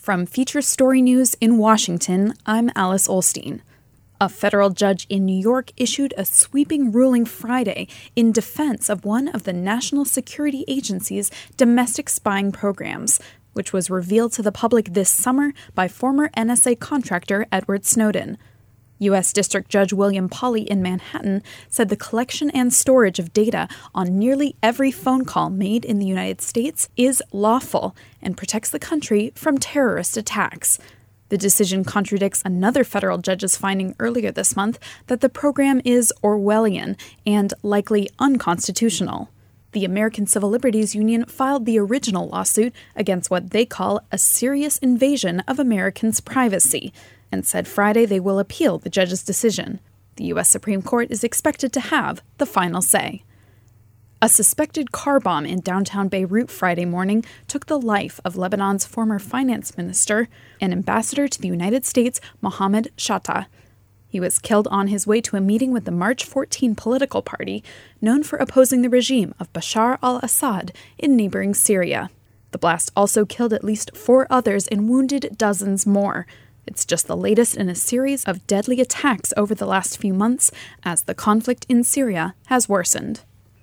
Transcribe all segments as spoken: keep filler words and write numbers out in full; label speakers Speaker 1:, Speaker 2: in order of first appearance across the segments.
Speaker 1: From Feature Story News in Washington, I'm Alice Ollstein. A federal judge in New York issued a sweeping ruling Friday in defense of one of the National Security Agency's domestic spying programs, which was revealed to the public this summer by former N S A contractor Edward Snowden. U S District Judge William Pauley in Manhattan said the collection and storage of data on nearly every phone call made in the United States is lawful and protects the country from terrorist attacks. The decision contradicts another federal judge's finding earlier this month that the program is Orwellian and likely unconstitutional. The American Civil Liberties Union filed the original lawsuit against what they call a serious invasion of Americans' privacy, and said Friday they will appeal the judge's decision. The U S Supreme Court is expected to have the final say. A suspected car bomb in downtown Beirut Friday morning took the life of Lebanon's former finance minister and ambassador to the United States, Mohammed Shattah. He was killed on his way to a meeting with the March fourteenth political party, known for opposing the regime of Bashar al-Assad in neighboring Syria. The blast also killed at least four others and wounded dozens more. It's just the latest in a series of deadly attacks over the last few months as the conflict in Syria has worsened.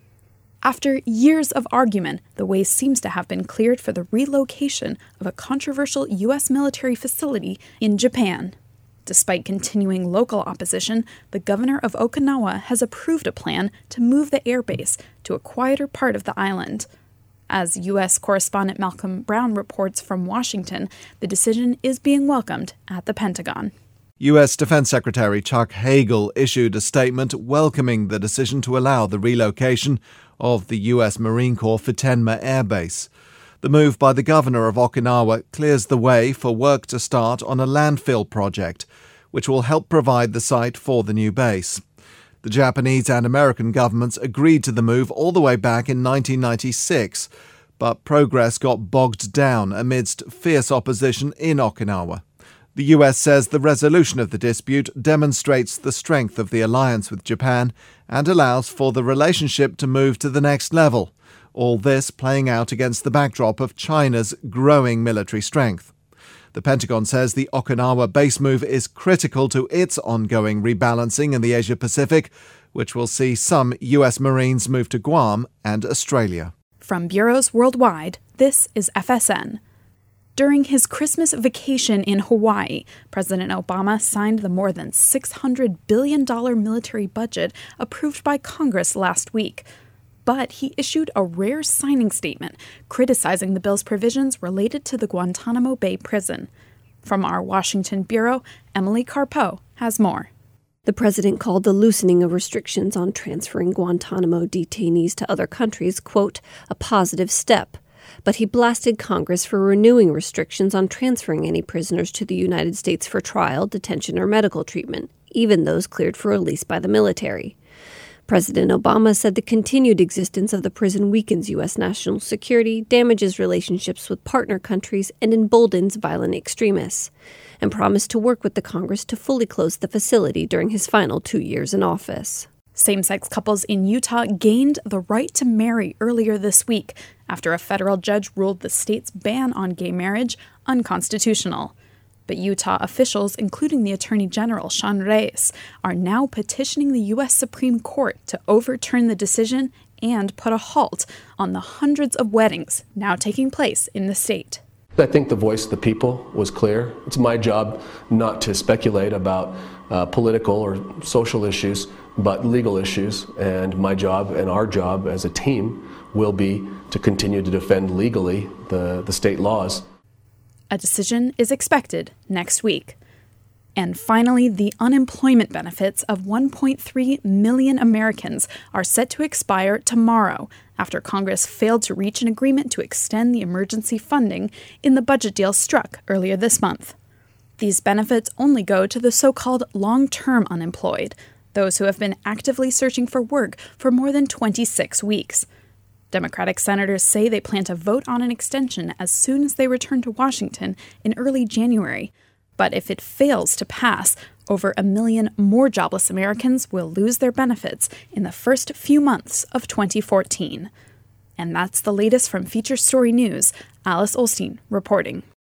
Speaker 1: After years of argument, the way seems to have been cleared for the relocation of a controversial U S military facility in Japan. Despite continuing local opposition, the governor of Okinawa has approved a plan to move the airbase to a quieter part of the island. As U S correspondent Malcolm Brown reports from Washington, the decision is being welcomed at the Pentagon.
Speaker 2: U S Defense Secretary Chuck Hagel issued a statement welcoming the decision to allow the relocation of the U S Marine Corps Futenma Air Base. The move by the governor of Okinawa clears the way for work to start on a landfill project, which will help provide the site for the new base. The Japanese and American governments agreed to the move all the way back in nineteen ninety-six, but progress got bogged down amidst fierce opposition in Okinawa. The U S says the resolution of the dispute demonstrates the strength of the alliance with Japan and allows for the relationship to move to the next level, all this playing out against the backdrop of China's growing military strength. The Pentagon says the Okinawa base move is critical to its ongoing rebalancing in the Asia-Pacific, which will see some U S Marines move to Guam and Australia.
Speaker 1: From bureaus worldwide, this is F S N. During his Christmas vacation in Hawaii, President Obama signed the more than six hundred billion dollars military budget approved by Congress last week. But he issued a rare signing statement criticizing the bill's provisions related to the Guantanamo Bay prison. From our Washington bureau, Emily Carpeau has more.
Speaker 3: The president called the loosening of restrictions on transferring Guantanamo detainees to other countries, quote, a positive step. But he blasted Congress for renewing restrictions on transferring any prisoners to the United States for trial, detention, or medical treatment, even those cleared for release by the military. President Obama said the continued existence of the prison weakens U S national security, damages relationships with partner countries, and emboldens violent extremists, and promised to work with the Congress to fully close the facility during his final two years in office.
Speaker 1: Same-sex couples in Utah gained the right to marry earlier this week after a federal judge ruled the state's ban on gay marriage unconstitutional. But Utah officials, including the Attorney General Sean Reyes, are now petitioning the U S Supreme Court to overturn the decision and put a halt on the hundreds of weddings now taking place in the state.
Speaker 4: I think the voice of the people was clear. It's my job not to speculate about uh, political or social issues, but legal issues, and my job and our job as a team will be to continue to defend legally the, the state laws.
Speaker 1: A decision is expected next week. And finally, the unemployment benefits of one point three million Americans are set to expire tomorrow after Congress failed to reach an agreement to extend the emergency funding in the budget deal struck earlier this month. These benefits only go to the so-called long-term unemployed, those who have been actively searching for work for more than twenty-six weeks. Democratic senators say they plan to vote on an extension as soon as they return to Washington in early January. But if it fails to pass, over a million more jobless Americans will lose their benefits in the first few months of twenty fourteen. And that's the latest from Feature Story News. Alice Ollstein reporting.